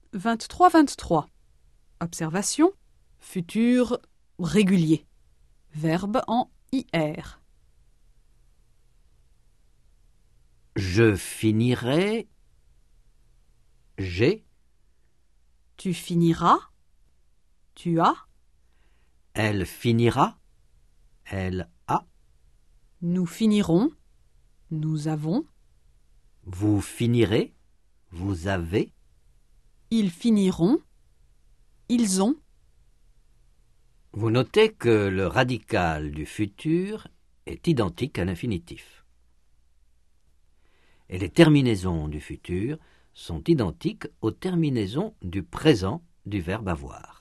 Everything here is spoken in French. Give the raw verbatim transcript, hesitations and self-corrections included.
vingt-trois vingt-trois. Observation. Futur régulier. Verbe en I R. Je finirai. J'ai. Tu finiras. Tu as. Elle finira. Elle a. Nous finirons. Nous avons. Vous finirez. Vous avez. Ils finiront. Ils ont. Vous notez que le radical du futur est identique à l'infinitif. Et les terminaisons du futur sont identiques aux terminaisons du présent du verbe avoir.